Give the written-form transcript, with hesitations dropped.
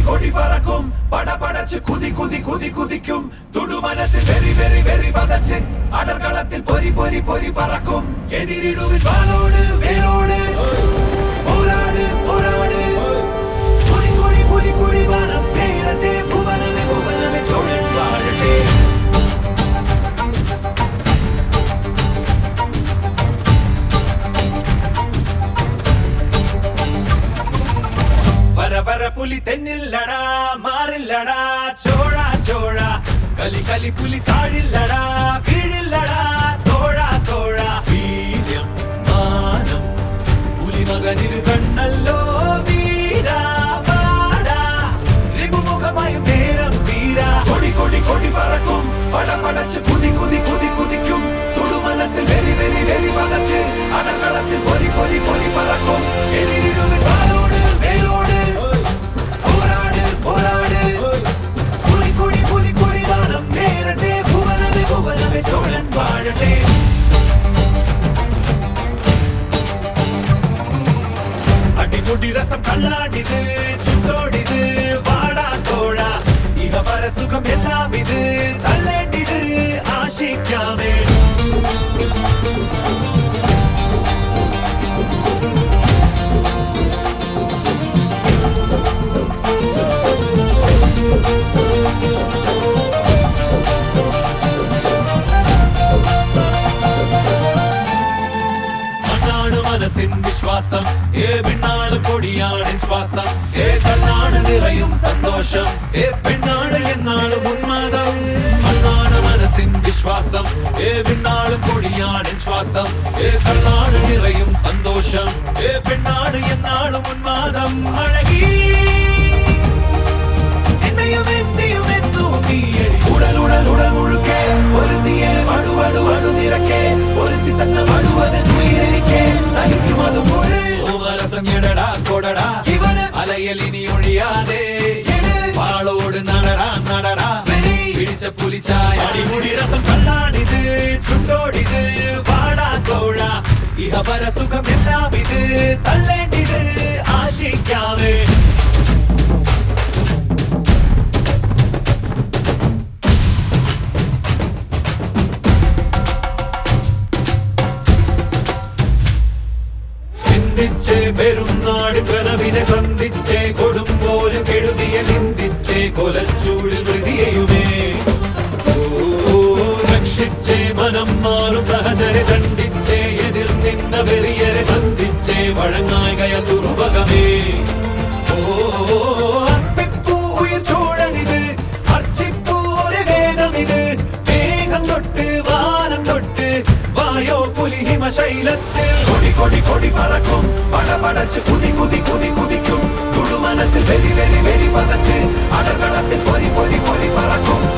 കൊടി പറക്കും പടപടച്ച് കുതി കുതി കുതി കുതിക്കും തുടുമനസ്സിൽ വെറി വെറി വെറി പതച്ച് അടർകളത്തിൽ പൊരി പൊരി പൊരി പറക്കും എതിരിടുവിൻ വാളോട് വേരോട് പോരാട് പോരാട് പുലി കൊടി പുലി കൊടി വാനം പേരട്ടെ ഭുവനമേ ഭുവനമേ ചോഴൻ വാഴട്ടെ വര പുലി തെന്നില്ലടാ മാറില്ലടാ ചോഴ ചോഴ കലി കലി പുലി താഴില്ലടാ വീഴില്ലടാ തോഴ തോഴ വീര്യം മാനം പുലി മകനിരു കണ്ണല്ലോ വീരാ വാടാ രിപുമുഖമായും നേരം വീരാ കൊടി കൊടി കൊടി പറക്കും പടപടച്ച് കുതി കുതി കുതി കുതിക്കും തുടുമനസ്സിൽ വെരി വെരി വെരി പതച്ച് അടർകളത്തിൽ പൊരി പൊരി പൊരി പറക്കും എതിരിടുവിൻ വാളോട് വേരോട് ചോഴൻ വാഴട്ടെ അടിമുടി രസം കള്ളാടിത് ചുണ്ടോടിത് വാടാ തോഴ ഇഹ പരസുഖം എല്ലാം ഇത് തള്ളേണ്ടിത് ആശിക്കാമേ മനസ്സിൻ വിശ്വാസം പെണ്ണാണ് കൊടിയാണ് ശ്വാസം കണ്ണാണ് നിറയും സന്തോഷം പെണ്ണാണ് എന്നാണ് ഉന്മാദം മണ്ണാണ് മനസ്സിൻ വിശ്വാസം പെണ്ണാളും കൊടിയാണ് ശ്വാസം കണ്ണാണ് നിറയും സന്തോഷം പെണ്ണാണ് എന്നാണ് ഉന്മാദം അഴകി എന്നെയും എന്റെയും എന്നും നീയടി ഉടൽ ഉടൽ ഉടൽ മുഴുക്കെ ഒരുതിയെ വടുവടു വടു നിറക്കെ ഒരുത്തി തന്നെ വടുവനെ തുയരിക്കെ സഹിക്കുമതും കൊടടാ ഇവന് അലയൽ ഇനി ഒഴിയാതെ വാളോട് നടടാ നടടാ പിടിച്ച പുലിച്ചായ അടിമുടി രസം കള്ളാടിത് ചുണ്ടോടിത് വാടാ തോഴ ഇഹ പരസുഖം എല്ലാം ഇത് തള്ളേണ്ടിത് ആശിക്കാതെ പെരുന്നാട് കനവിനെ സന്ധിച്ചേ കൊടുമ്പോലും കെഴുതിയ നിന്ദിച്ചേ കൊലച്ചൂടിൽ ഹൃദയുമേ രക്ഷിച്ചേ മനം മാറും സഹചരെ ദണ്ഡിച്ചേ എതിർ നിന്ന വെറിയരെ സന്ധിച്ചേ വഴങ്ങായ ദുർഭഗമേ അർപ്പിപ്പൂ ഉയർ ചോഴനിത് അർച്ചിപ്പൂ ഒരു വേദമിത് വേഗം തൊട്ട് വാനം തൊട്ട് വായോ പുലി ഹിമശൈലത്തിൽ കൊടി കൊടി കൊടി പറക്കും പടപടച്ച് കുതി കുതി കുതി കുതിക്കും തുടുമനസ്സിൽ വെരി വെരി വെരി പതച്ച് അടർകളത്തിൽ പൊരി പൊരി പൊരി പറക്കും